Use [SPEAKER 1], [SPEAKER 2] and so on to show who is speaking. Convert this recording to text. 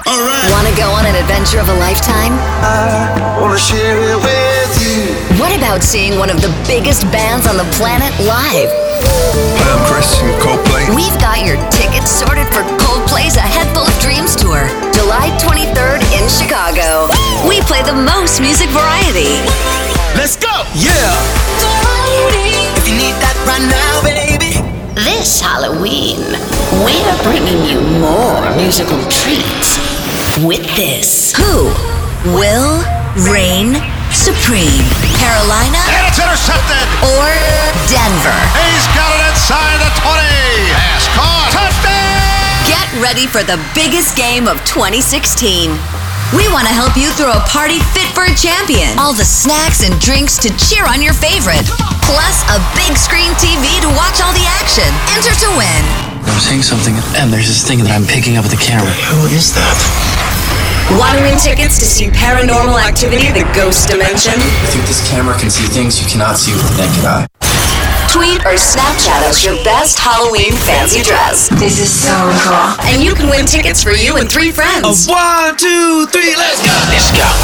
[SPEAKER 1] Alright.
[SPEAKER 2] Want to go on an adventure of a lifetime?
[SPEAKER 3] I wanna share it with you.
[SPEAKER 2] What about seeing one of the biggest bands on the planet live?
[SPEAKER 4] Hi, I'm Chris from Coldplay.
[SPEAKER 2] We've got your tickets sorted for Coldplay's A Head Full of Dreams tour, July 23rd in Chicago. We play the most music variety.
[SPEAKER 1] Let's go!
[SPEAKER 3] Yeah. If you need that right now, baby.
[SPEAKER 2] This Halloween, we're bringing you more musical treats with this. Who will reign supreme? Carolina
[SPEAKER 1] And it's intercepted!
[SPEAKER 2] or Denver?
[SPEAKER 1] He's got it inside the 20! Pass caught! Touchdown!
[SPEAKER 2] Get ready for the biggest game of 2016. We want to help you throw a party fit for a champion. All the snacks and drinks to cheer on your favorite. Plus a big screen TV to watch all the action. Enter to win.
[SPEAKER 5] I'm saying something, and there's this thing that I'm picking up at the camera.
[SPEAKER 3] Who is that?
[SPEAKER 2] Want to win tickets to see Paranormal Activity: The Ghost Dimension?
[SPEAKER 5] I think this camera can see things you cannot see with the naked eye.
[SPEAKER 2] Tweet or Snapchat us your best Halloween fancy dress.
[SPEAKER 6] This is so cool.
[SPEAKER 2] And you can win tickets for you and 3 friends.
[SPEAKER 1] 1, 2, 3, let's go!
[SPEAKER 5] Let's go.